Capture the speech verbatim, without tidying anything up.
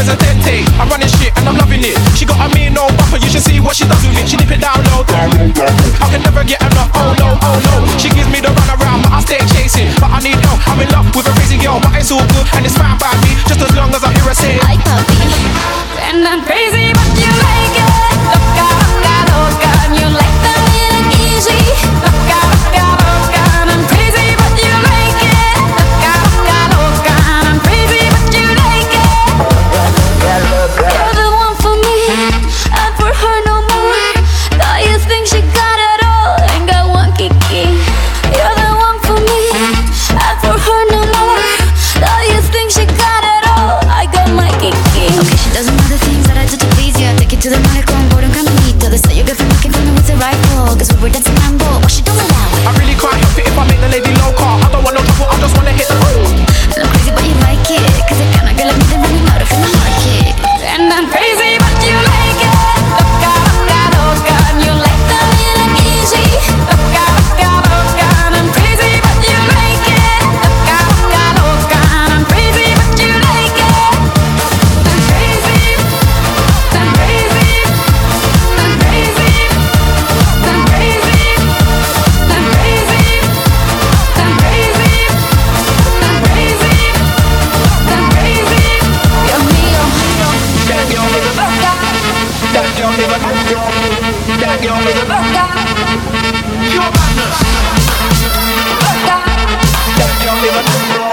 Presidente. I'm running shit and I'm loving it. She got a mean no bumper, you should see what she does with it. She dip it down low. I can never get enough, oh no, oh no. She gives me the run around, but I stay chasing. But I need help, I'm in love with a crazy girl. But it's all good and it's fine by me, just as long as I hear her say I puppy. And I'm crazy, but you like it. Loca, loca, loca, and you like the feeling easy. Loca, loca, loca, and I'm crazy, but you like it. Loca, loca, loca, and I'm crazy, but you like it. You're the one for me, and for her no more. Thought you think she got it all, ain't got one kiki. You're the one for me, and for her no more. Thought you think she got it all, I got my kiki. Okay, she doesn't know the things that I do to please you. Take it to the malecon, board and caminito. They say you get from looking for me with a rifle, cause we were dancing mambo, but she don't allow it. I really can't help it if I make the lady low car. I don't want no trouble, I just wanna hit the road. And I'm crazy, but you like it, cause you're kinda girl like me, they're running out of in the market. And I'm crazy, but you like it. Loca, loca, loca, and you like the feeling easy. Loca, loca, loca, and I'm crazy, but you like it. Loca, loca, loca, and I'm crazy, but you like it. I'm crazy, I'm crazy, I'm crazy, I'm crazy, I'm crazy, I'm crazy, I'm crazy, I'm crazy. Dios mío, That girl is a loca, that girl is a that girl is a loca, pure madness. loca. That girl is a